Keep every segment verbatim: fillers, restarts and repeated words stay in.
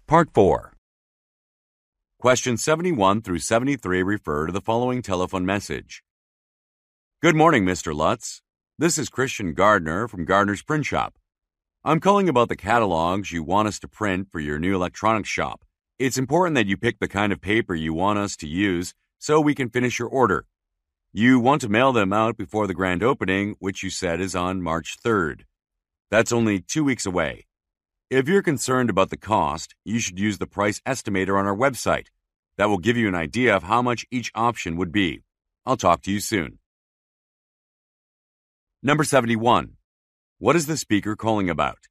Part four. Questions seventy-one through seventy-three refer to the following telephone message. Good morning, Mister Lutz. This is Christian Gardner from Gardner's Print Shop. I'm calling about the catalogs you want us to print for your new electronics shop. It's important that you pick the kind of paper you want us to use so we can finish your order. You want to mail them out before the grand opening, which you said is on March third. That's only two weeks away. If you're concerned about the cost, you should use the price estimator on our website. That will give you an idea of how much each option would be. I'll talk to you soon. Number seventy-one. What is the speaker calling about?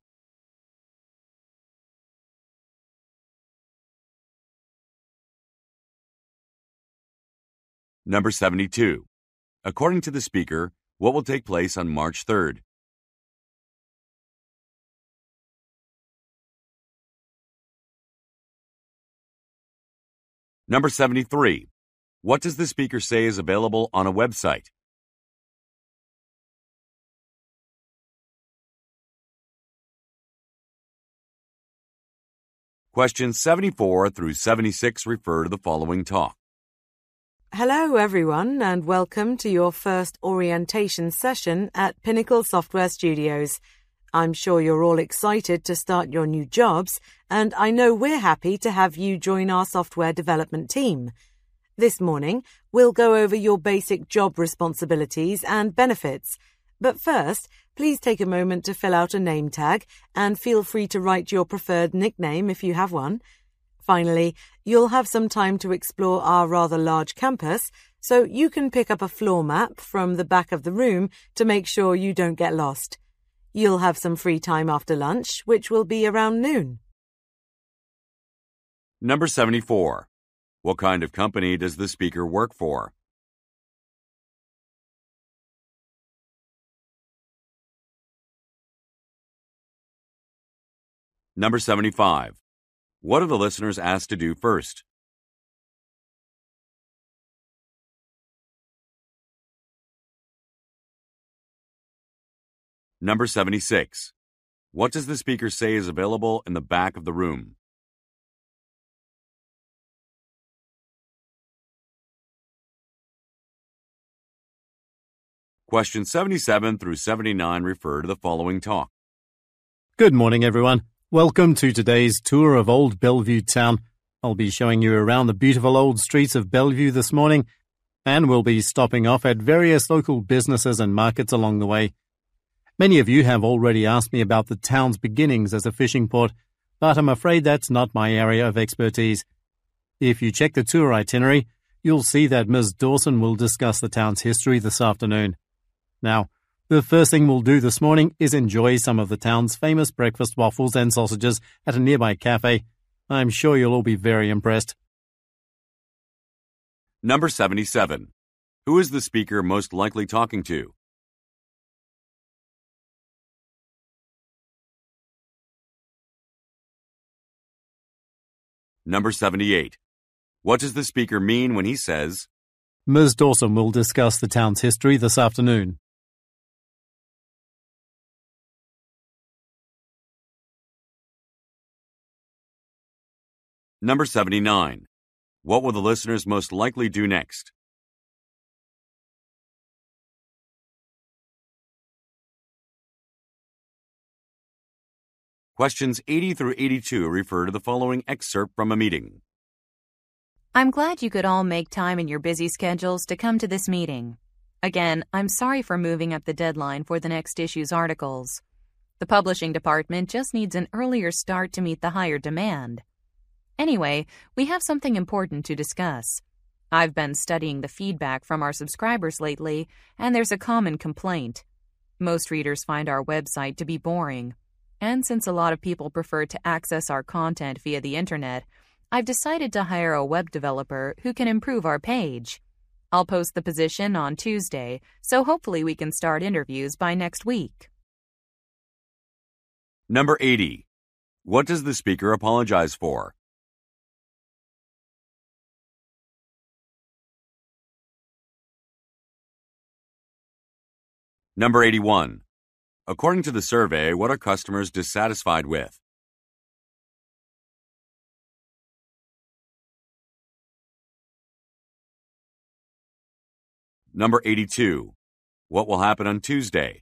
Number seventy-two. According to the speaker, what will take place on March third? Number seventy-three. What does the speaker say is available on a website? Questions seventy-four through seventy-six refer to the following talk. Hello everyone and welcome to your first orientation session at Pinnacle Software Studios. I'm sure you're all excited to start your new jobs, and I know we're happy to have you join our software development team. This morning, we'll go over your basic job responsibilities and benefits. But first, please take a moment to fill out a name tag and feel free to write your preferred nickname if you have one. Finally, you'll have some time to explore our rather large campus, so you can pick up a floor map from the back of the room to make sure you don't get lost. You'll have some free time after lunch, which will be around noon. Number seventy-four. What kind of company does the speaker work for? Number seventy-five. What are the listeners asked to do first? Number seventy-six. What does the speaker say is available in the back of the room? Questions seventy-seven through seventy-nine refer to the following talk. Good morning, everyone. Welcome to today's tour of Old Bellevue Town. I'll be showing you around the beautiful old streets of Bellevue this morning, and we'll be stopping off at various local businesses and markets along the way. Many of you have already asked me about the town's beginnings as a fishing port, but I'm afraid that's not my area of expertise. If you check the tour itinerary, you'll see that Miz Dawson will discuss the town's history this afternoon. Now, the first thing we'll do this morning is enjoy some of the town's famous breakfast waffles and sausages at a nearby cafe. I'm sure you'll all be very impressed. Number seventy-seven. Who is the speaker most likely talking to? Number seventy-eight. What does the speaker mean when he says, Miz Dawson will discuss the town's history this afternoon? Number seventy-nine. What will the listeners most likely do next? Questions eighty through eighty-two refer to the following excerpt from a meeting. I'm glad you could all make time in your busy schedules to come to this meeting. Again, I'm sorry for moving up the deadline for the next issue's articles. The publishing department just needs an earlier start to meet the higher demand. Anyway, we have something important to discuss. I've been studying the feedback from our subscribers lately, and there's a common complaint. Most readers find our website to be boring. And since a lot of people prefer to access our content via the internet, I've decided to hire a web developer who can improve our page. I'll post the position on Tuesday, so hopefully we can start interviews by next week. Number eighty. What does the speaker apologize for? Number eighty-one. According to the survey, what are customers dissatisfied with? Number eighty-two. What will happen on Tuesday?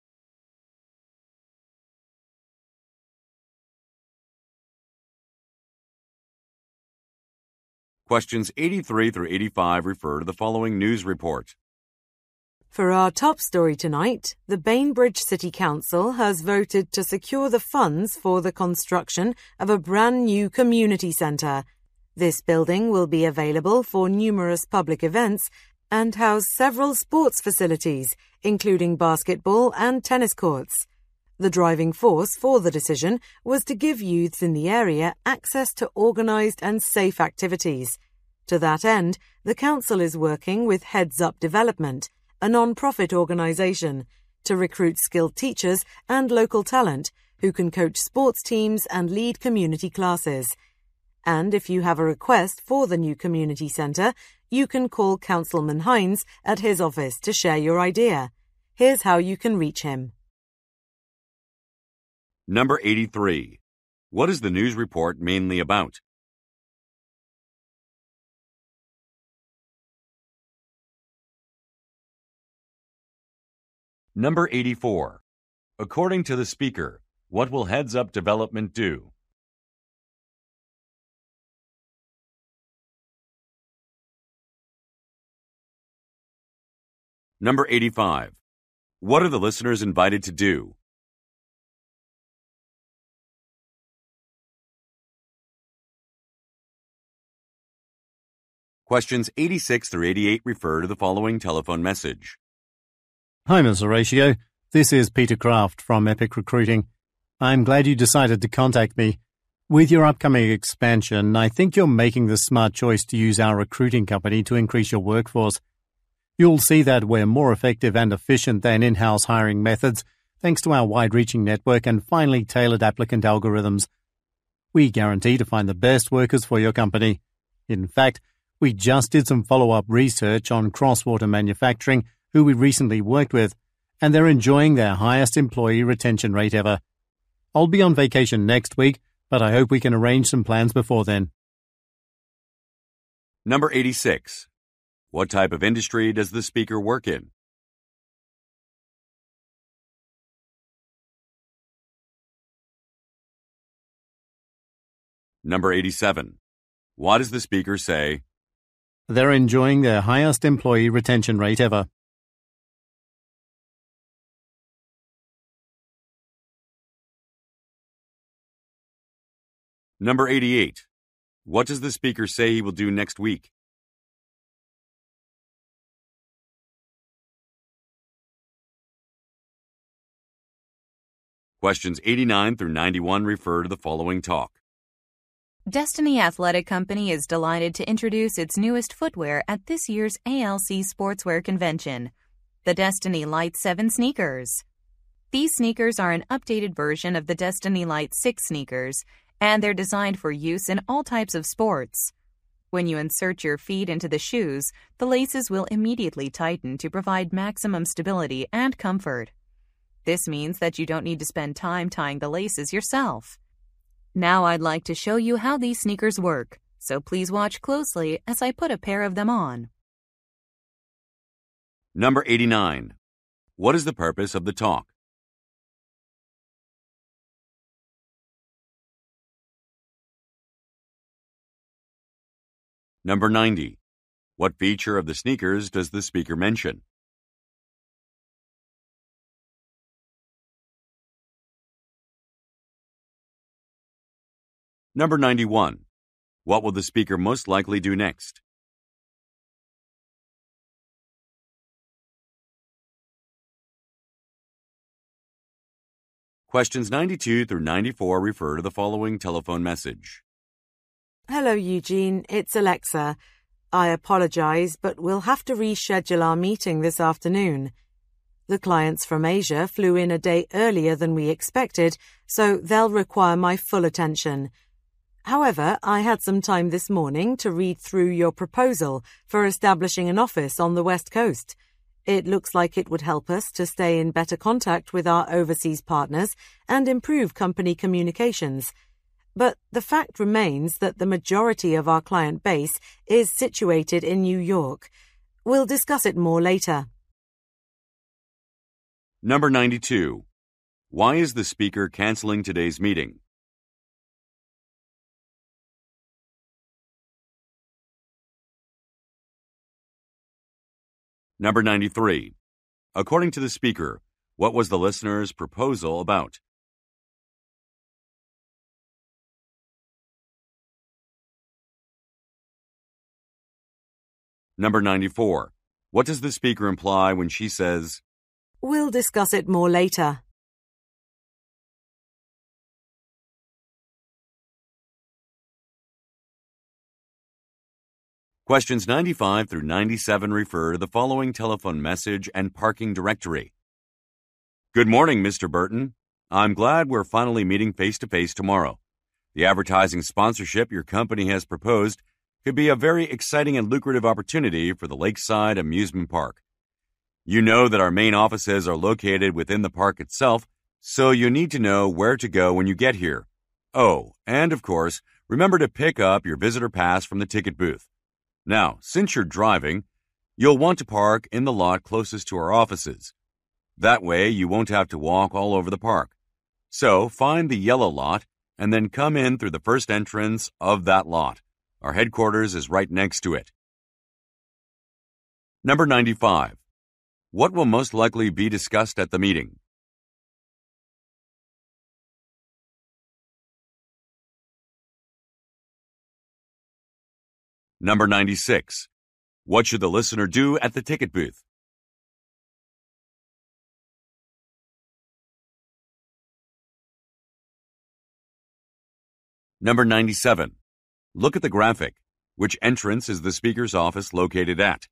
Questions eighty-three through eighty-five refer to the following news report. For our top story tonight, the Bainbridge City Council has voted to secure the funds for the construction of a brand new community centre. This building will be available for numerous public events and house several sports facilities, including basketball and tennis courts. The driving force for the decision was to give youths in the area access to organised and safe activities. To that end, the council is working with Heads Up Development, a non-profit organisation, to recruit skilled teachers and local talent who can coach sports teams and lead community classes. And if you have a request for the new community centre, you can call Councilman Hines at his office to share your idea. Here's how you can reach him. Number eighty-three. What is the news report mainly about? Number eighty-four. According to the speaker, what will Heads Up Development do? Number eighty-five. What are the listeners invited to do? Questions eighty-six through eighty-eight refer to the following telephone message. Hi, Miz Horatio. This is Peter Kraft from Epic Recruiting. I'm glad you decided to contact me. With your upcoming expansion, I think you're making the smart choice to use our recruiting company to increase your workforce. You'll see that we're more effective and efficient than in-house hiring methods, thanks to our wide-reaching network and finely tailored applicant algorithms. We guarantee to find the best workers for your company. In fact, we just did some follow-up research on Crosswater Manufacturing, who we recently worked with, and they're enjoying their highest employee retention rate ever. I'll be on vacation next week, but I hope we can arrange some plans before then. Number eighty-six. What type of industry does the speaker work in? Number eighty-seven. What does the speaker say? They're enjoying their highest employee retention rate ever. Number eighty-eight. What does the speaker say he will do next week? Questions eighty-nine through ninety-one refer to the following talk. Destiny Athletic Company is delighted to introduce its newest footwear at this year's A L C Sportswear Convention, the Destiny Light seven sneakers. These sneakers are an updated version of the Destiny Light six sneakers, and they're designed for use in all types of sports. When you insert your feet into the shoes, the laces will immediately tighten to provide maximum stability and comfort. This means that you don't need to spend time tying the laces yourself. Now I'd like to show you how these sneakers work, so please watch closely as I put a pair of them on. Number eighty-nine. What is the purpose of the talk? Number ninety. What feature of the sneakers does the speaker mention? Number ninety-one. What will the speaker most likely do next? Questions ninety-two through ninety-four refer to the following telephone message. Hello, Eugene. It's Alexa. I apologise, but we'll have to reschedule our meeting this afternoon. The clients from Asia flew in a day earlier than we expected, so they'll require my full attention. However, I had some time this morning to read through your proposal for establishing an office on the West Coast. It looks like it would help us to stay in better contact with our overseas partners and improve company communications. But the fact remains that the majority of our client base is situated in New York. We'll discuss it more later. Number ninety-two. Why is the speaker canceling today's meeting? Number ninety-three. According to the speaker, what was the listener's proposal about? Number ninety-four. What does the speaker imply when she says, We'll discuss it more later. Questions ninety-five through ninety-seven refer to the following telephone message and parking directory. Good morning, Mister Burton. I'm glad we're finally meeting face-to-face tomorrow. The advertising sponsorship your company has proposed could be a very exciting and lucrative opportunity for the Lakeside Amusement Park. You know that our main offices are located within the park itself, so you need to know where to go when you get here. Oh, and of course, remember to pick up your visitor pass from the ticket booth. Now, since you're driving, you'll want to park in the lot closest to our offices. That way, you won't have to walk all over the park. So, find the yellow lot and then come in through the first entrance of that lot. Our headquarters is right next to it. Number ninety-five. What will most likely be discussed at the meeting? Number ninety-six. What should the listener do at the ticket booth? Number ninety-seven. Look at the graphic. Which entrance is the speaker's office located at?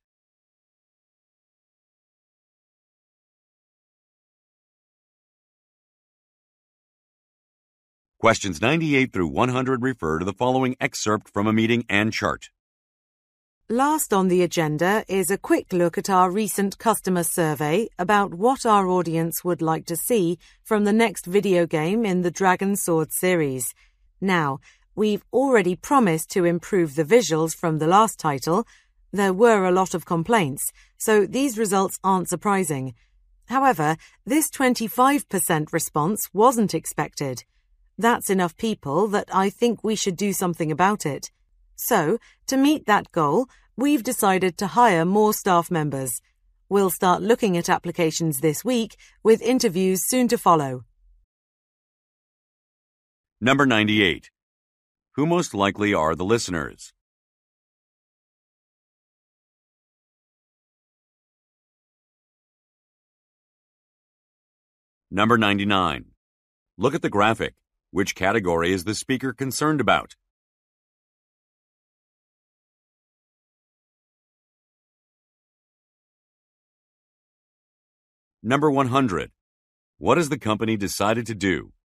Questions ninety-eight through one hundred refer to the following excerpt from a meeting and chart. Last on the agenda is a quick look at our recent customer survey about what our audience would like to see from the next video game in the Dragon Sword series. Now, we've already promised to improve the visuals from the last title. There were a lot of complaints, so these results aren't surprising. However, this twenty-five percent response wasn't expected. That's enough people that I think we should do something about it. So, to meet that goal, we've decided to hire more staff members. We'll start looking at applications this week, with interviews soon to follow. Number ninety-eight. Who most likely are the listeners? Number ninety-nine. Look at the graphic. Which category is the speaker concerned about? Number one hundred. What has the company decided to do?